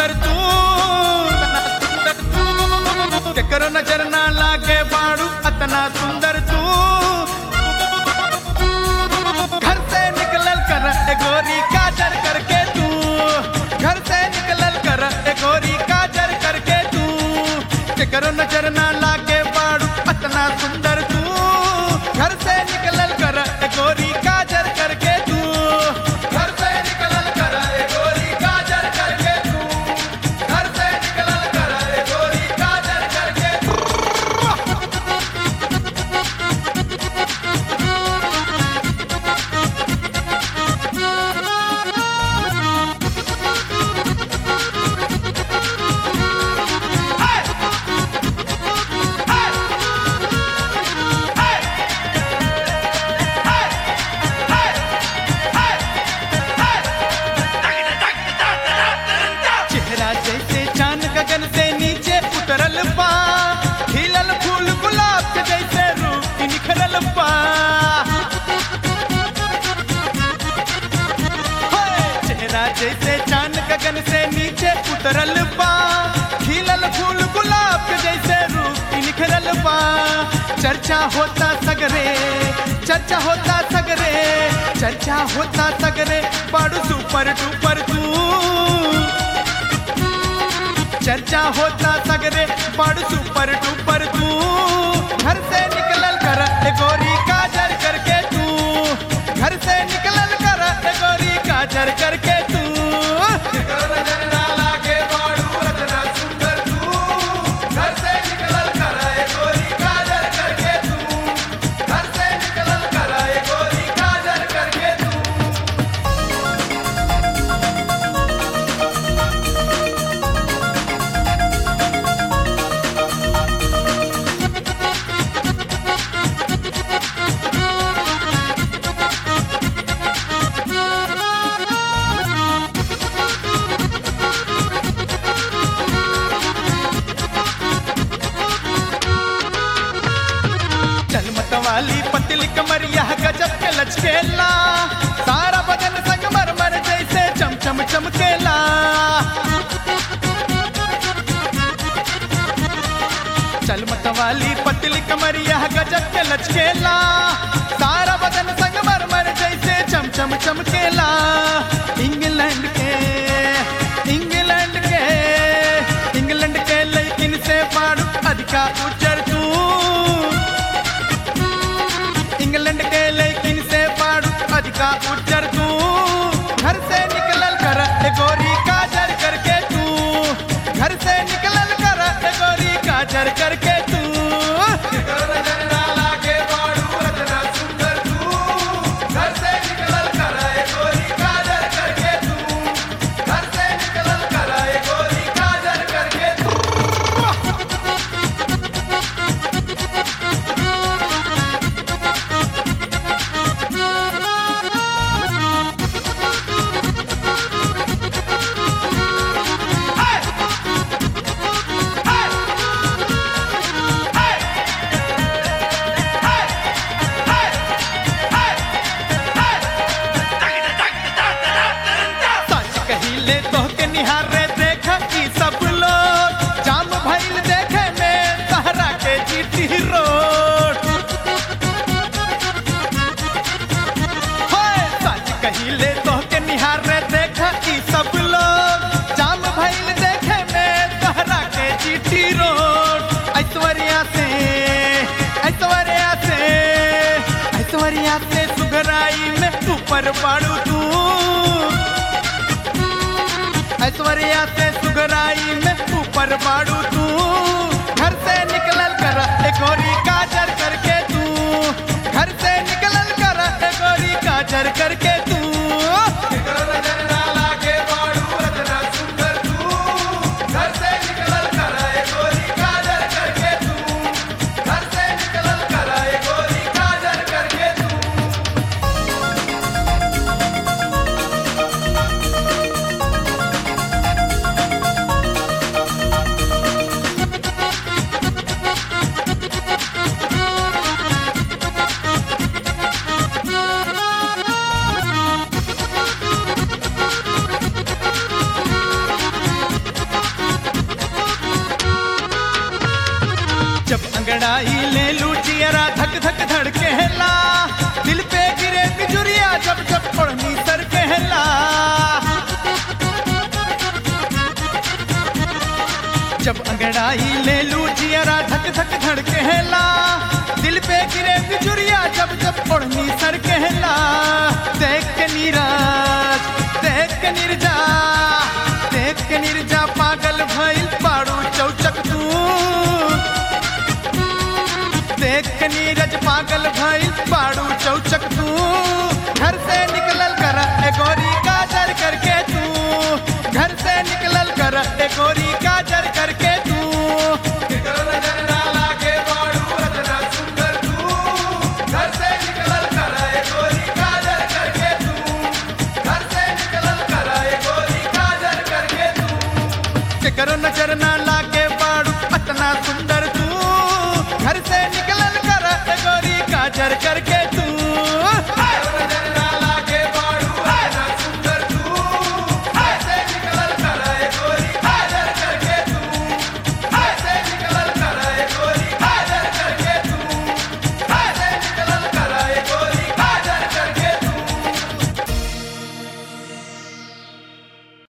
सुंदर तू केकरो नजर ना लागे बाड़ू अतना सुंदर तू घर से निकलल कर ए गोरी काजर करके तू घर से निकलल कर ए गोरी काजर करके तू केकरो नजर ना लागे बाड़ू अतना सुंदर तू घर से निकलल कर ए गोरी काजर करके तू घर से निकलल कर ए गोरी काजर करके तू घर से निकलल कर ए गोरी काजर करके तू चेहरा जैसे चांद गगन से नीचे उतरल बा खिलल फूल गुलाब के जैसे रूप की निखरल बा चेहरा जैसे चांद गगन से नीचे उतरल बा खिलल फूल गुलाब के जैसे रूप की निखरल बा चर्चा होता सगरे चर्चा होता सगरे चर्चा होता सगरे बड़ू सुपर डुपर तू चर्चा होता सगरे बड़ सुपर डुपर तू घर से निकलल कर ए गोरी काजर करके तू घर से निकलल कर ए गोरी काजर करके तू केकरो नजर ना लागे बाड़ू अतना सुंदर तू घर से निकलल कर ए गोरी काजर करके तू घर से निकलल कर ए गोरी काजर करके तू चल मतवाली पतली कमरिया गजब के लचकेला सारा बदन संगमरमर जैसे चमचम चमकेला चल मतवाली पतली कमरिया गजब के लचकेला सारा बदन संगमरमर जैसे चमचम चमकेला इंग्लैंड के इंग्लैंड के इंग्लैंड के लेकिन से बाड़ू अधिका उज्जर तू इंग्लैंड के लेकिन से बाड़ू अधिका उज्जर तू घर से निकलल कर ए गोरी काजर करके तू घर से निकलल कर ए गोरी काजर करके तू केकरो नजर ना लागे बाड़ू अतना सुंदर तू घर से निकलल कर ए गोरी काजर करके तू घर से निकलल कर ए गोरी काजर करके तू सच कहिले तोहके निहारे देख ई सब लोग जाम भइल देखे में सहरा के जीती रोड होए सच कहिले तोहके निहारे देख ई सब लोग जाम भइल देखे में सहरा के जीती रोड ऐश्वर्या से ऐश्वर्या से ऐश्वर्या से सुगराई में ऊपर बाड़ू तू ऐश्वर्या से सुगराई में ऊपर बाड़ू तू घर से निकलल कर ए गोरी काजर करके तू घर से निकलल कर ए गोरी काजर करके तू केकरो नजर ना लागे बाड़ू अतना सुंदर तू घर से निकलल कर ए गोरी काजर करके तू घर से निकलल कर ए गोरी काजर करके तू जब अंगड़ाई ले लू जियरा धक धक धड़केला, दिल पे गिरे बिजुरिया जब जब ओढ़नी सर कहला। देख के नीरज, देख के निर्जा, देख के निर्जा